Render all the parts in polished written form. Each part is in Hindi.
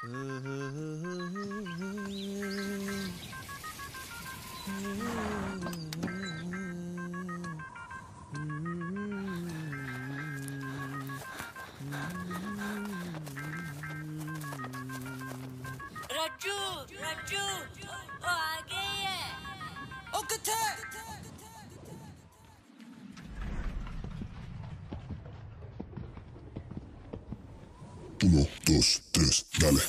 रज्जू रज्जू वो आ गई है। ओ किथे? Uno, dos, tres, dale.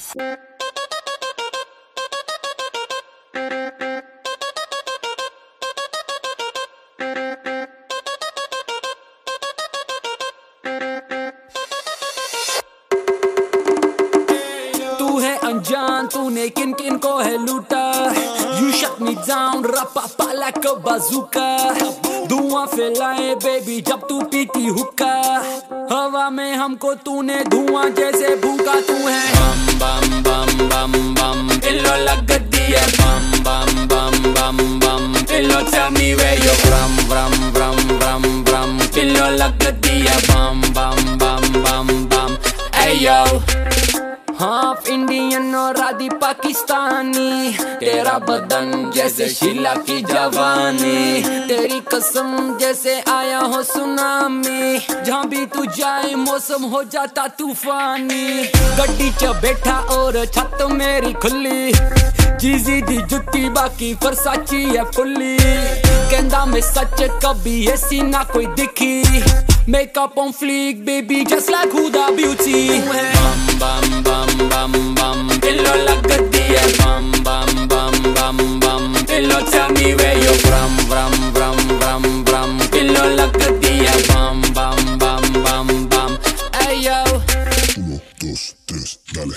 तू है अनजान, तूने किन किन को है लूटा। You shut me down, रपा like a bazooka। धुआं फैलाए बेबी जब तू पीती हुक्का। हवा में हमको तूने धुआं जैसे भूखा। तू है बम बम बम बम बम दिलो लगती है बम बम बम बम बम दिलो tell me where you from from from from from दिलो लगती है बम बम बम बम बम। Ayo हाफ इंडियन और आधी पाकिस्तानी, तेरा बदन जैसे शीला की जवानी। तेरी कसम जैसे आया हो सुनामी, जहाँ भी तू जाए मौसम हो जाता तूफानी। गड्डी च बैठा और छत मेरी खुली, चीजी दी जुत्ती बाकी फरसाची है फुल्ली। कहंदा मैं सच कभी ऐसी ना कोई दिखी, makeup on fleek baby just like Huda Beauty. बम बम बम बम बम दिलो लगती है बम बम बम बम बम दिलो tell me where you from from from from from दिलो लगती है बम बम बम बम बम। Ayo Uno, dos, tres, dale.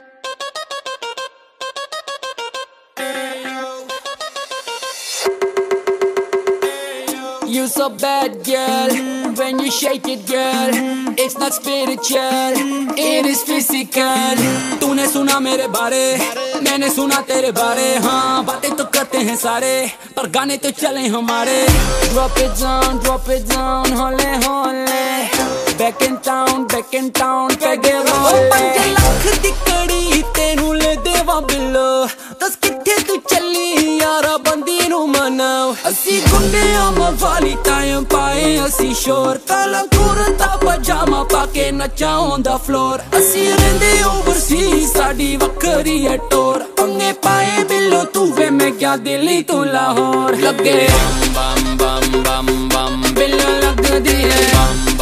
You so bad girl, when you shake it girl, it's not spiritual, it is physical। तूने सुना मेरे बारे, मैंने सुना तेरे बारे। हाँ बातें तो करते हैं सारे, पर गाने तो चले हमारे। Drop it down, होले होले, back in town, पैगे रोले। 5 लाख दी कड़ी तेनू ले देवा बिलो, दस किथे तू चली यारा बंदी नू मनाओ। असी गुंडे आमा वाली टाइम पाए असी शोर, काला कुर्ता पजामा पाके नचा ऑन द फ्लोर। असी रहंदे ओवरसीज साडी वखरी है टोर, अंगे पाए बिलो तू वे मैं क्या दिल्ली तू लाहौर। लगे बम बम बम बम बिलो लगदी है बम